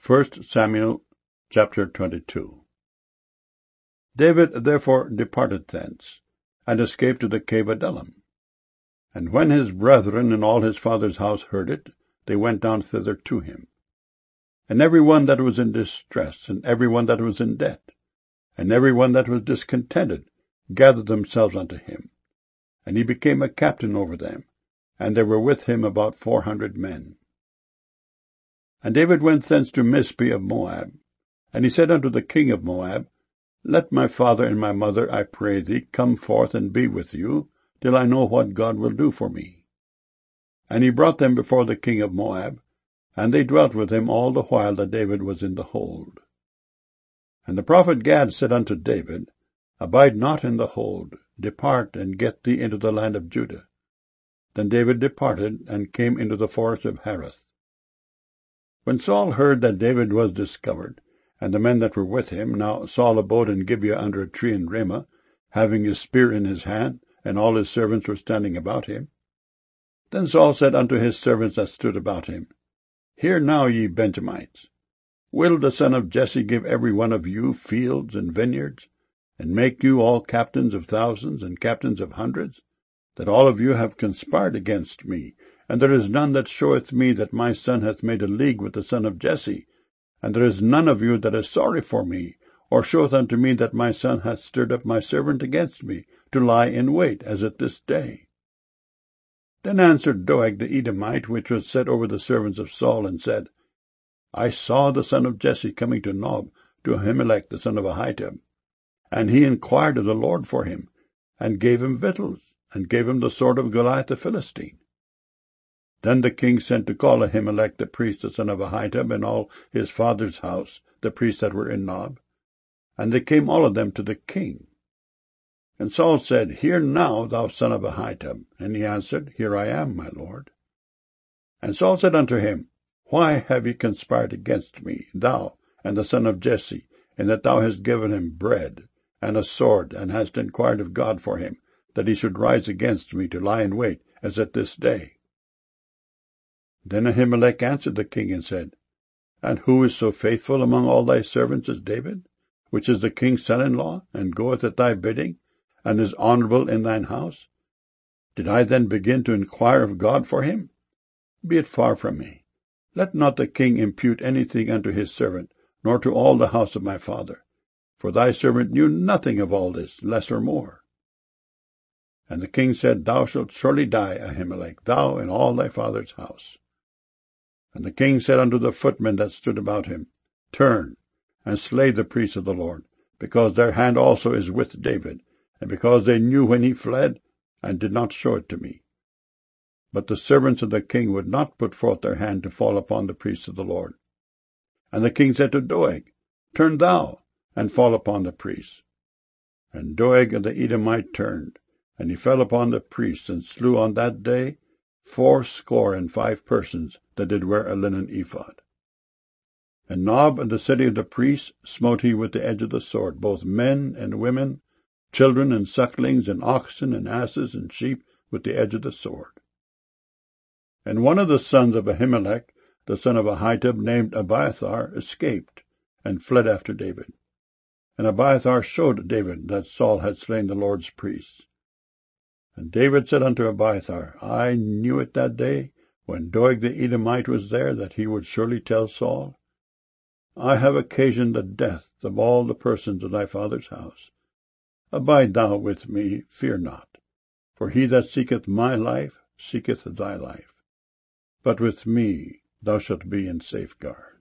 1 Samuel chapter 22. David therefore departed thence, and escaped to the cave Adullam. And when his brethren and all his father's house heard it, they went down thither to him. And every one that was in distress, and every one that was in debt, and every one that was discontented, gathered themselves unto him. And he became a captain over them, and there were with him about 400 men. And David went thence to Mizpeh of Moab. And he said unto the king of Moab, Let my father and my mother, I pray thee, come forth and be with you, till I know what God will do for me. And he brought them before the king of Moab, and they dwelt with him all the while that David was in the hold. And the prophet Gad said unto David, Abide not in the hold, depart and get thee into the land of Judah. Then David departed, and came into the forest of Hareth. When Saul heard that David was discovered, and the men that were with him, now Saul abode in Gibeah under a tree in Ramah, having his spear in his hand, and all his servants were standing about him. Then Saul said unto his servants that stood about him, Hear now, ye Benjamites, will the son of Jesse give every one of you fields and vineyards, and make you all captains of thousands and captains of hundreds, that all of you have conspired against me, and there is none that showeth me that my son hath made a league with the son of Jesse, and there is none of you that is sorry for me, or showeth unto me that my son hath stirred up my servant against me, to lie in wait, as at this day. Then answered Doeg the Edomite, which was set over the servants of Saul, and said, I saw the son of Jesse coming to Nob, to Ahimelech the son of Ahitub, and he inquired of the Lord for him, and gave him victuals, and gave him the sword of Goliath the Philistine. Then the king sent to call Ahimelech the priest the son of Ahitub, and all his father's house, the priests that were in Nob. And they came all of them to the king. And Saul said, Hear now, thou son of Ahitub. And he answered, Here I am, my lord. And Saul said unto him, Why have ye conspired against me, thou and the son of Jesse, in that thou hast given him bread and a sword, and hast inquired of God for him, that he should rise against me to lie in wait, as at this day? Then Ahimelech answered the king and said, And who is so faithful among all thy servants as David, which is the king's son-in-law, and goeth at thy bidding, and is honorable in thine house? Did I then begin to inquire of God for him? Be it far from me. Let not the king impute anything unto his servant, nor to all the house of my father. For thy servant knew nothing of all this, less or more. And the king said, Thou shalt surely die, Ahimelech, thou and all thy father's house. And the king said unto the footmen that stood about him, Turn, and slay the priests of the Lord, because their hand also is with David, and because they knew when he fled, and did not show it to me. But the servants of the king would not put forth their hand to fall upon the priests of the Lord. And the king said to Doeg, Turn thou, and fall upon the priests. And Doeg the Edomite turned, and he fell upon the priests, and slew on that day 75 persons that did wear a linen ephod. And Nob and the city of the priests smote he with the edge of the sword, both men and women, children and sucklings, and oxen and asses and sheep, with the edge of the sword. And one of the sons of Ahimelech, the son of Ahitub, named Abiathar, escaped, and fled after David. And Abiathar showed David that Saul had slain the Lord's priests. And David said unto Abiathar, I knew it that day, when Doeg the Edomite was there, that he would surely tell Saul. I have occasioned the death of all the persons of thy father's house. Abide thou with me, fear not, for he that seeketh my life seeketh thy life. But with me thou shalt be in safeguard.